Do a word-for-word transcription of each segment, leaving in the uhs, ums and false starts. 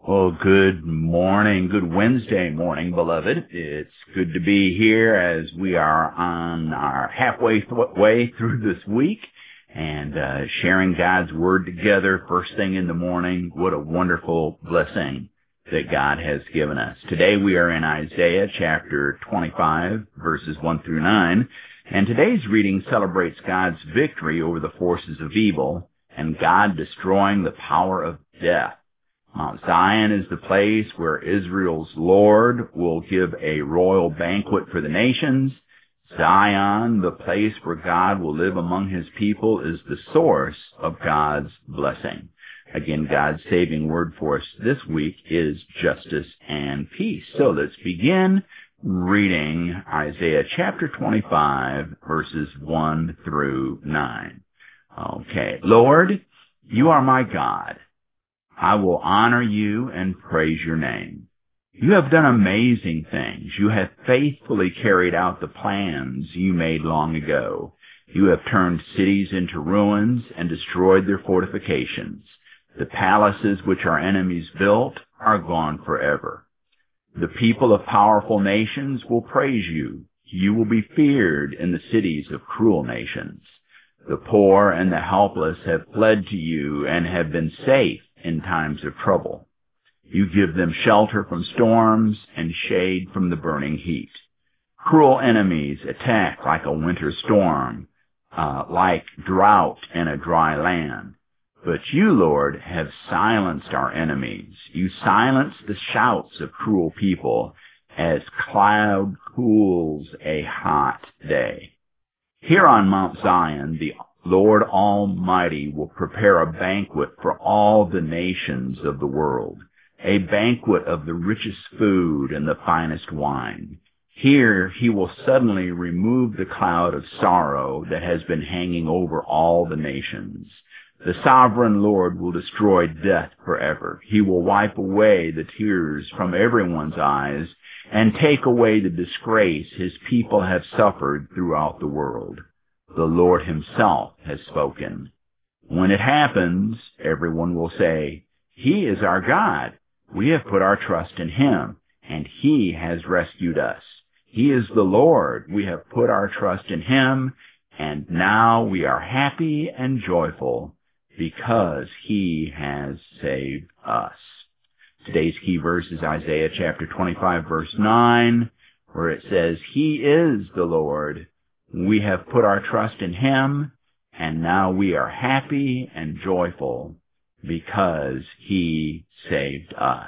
Well, good morning, good Wednesday morning, beloved. It's good to be here as we are on our halfway th- way through this week and uh, sharing God's Word together first thing in the morning. What a wonderful blessing that God has given us. Today we are in Isaiah chapter twenty-five, verses one through nine, and today's reading celebrates God's victory over the forces of evil and God destroying the power of death. Mount Zion is the place where Israel's Lord will give a royal banquet for the nations. Zion, the place where God will live among his people, is the source of God's blessing. Again, God's saving word for us this week is justice and peace. So let's begin reading Isaiah chapter twenty-five, verses one through nine. Okay. Lord, you are my God. I will honor you and praise your name. You have done amazing things. You have faithfully carried out the plans you made long ago. You have turned cities into ruins and destroyed their fortifications. The palaces which our enemies built are gone forever. The people of powerful nations will praise you. You will be feared in the cities of cruel nations. The poor and the helpless have fled to you and have been safe in times of trouble. You give them shelter from storms and shade from the burning heat. Cruel enemies attack like a winter storm, uh, like drought in a dry land. But you, Lord, have silenced our enemies. You silence the shouts of cruel people as cloud cools a hot day. Here on Mount Zion, the Lord Almighty will prepare a banquet for all the nations of the world, a banquet of the richest food and the finest wine. Here he will suddenly remove the cloud of sorrow that has been hanging over all the nations. The sovereign Lord will destroy death forever. He will wipe away the tears from everyone's eyes and take away the disgrace his people have suffered throughout the world. The Lord himself has spoken. When it happens, everyone will say, He is our God. We have put our trust in him, and he has rescued us. He is the Lord. We have put our trust in him, and now we are happy and joyful because he has saved us. Today's key verse is Isaiah chapter twenty-five, verse nine, where it says, He is the Lord. We have put our trust in him, and now we are happy and joyful because he saved us.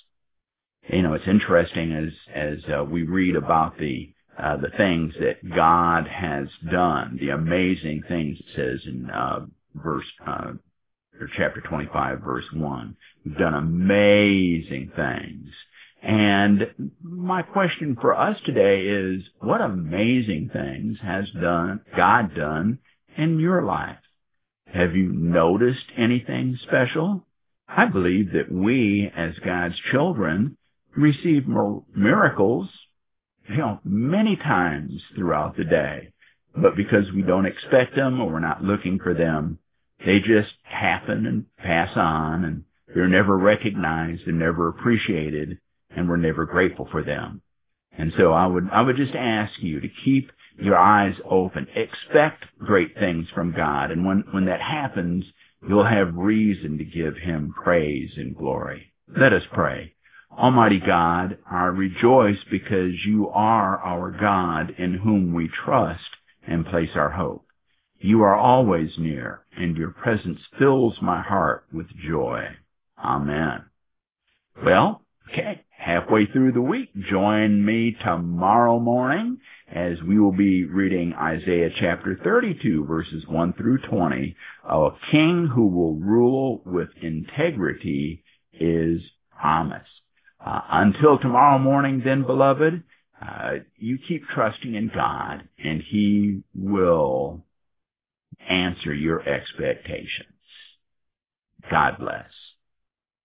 You know, it's interesting as as uh, we read about the uh, the things that God has done, the amazing things it says in uh, verse uh, or chapter twenty-five, verse one. We've done amazing things. And my question for us today is, what amazing things has done God done in your life? Have you noticed anything special? I believe that we, as God's children, receive miracles, you know, many times throughout the day. But because we don't expect them or we're not looking for them, they just happen and pass on, and they're never recognized and never appreciated, and we're never grateful for them. And so I would I would just ask you to keep your eyes open. Expect great things from God. And when, when that happens, you'll have reason to give him praise and glory. Let us pray. Almighty God, I rejoice because you are our God in whom we trust and place our hope. You are always near, and your presence fills my heart with joy. Amen. Well, okay. Halfway through the week, join me tomorrow morning as we will be reading Isaiah chapter thirty-two, verses one through twenty. A king who will rule with integrity is promised. Uh, until tomorrow morning, then, beloved, uh, you keep trusting in God, and he will answer your expectations. God bless.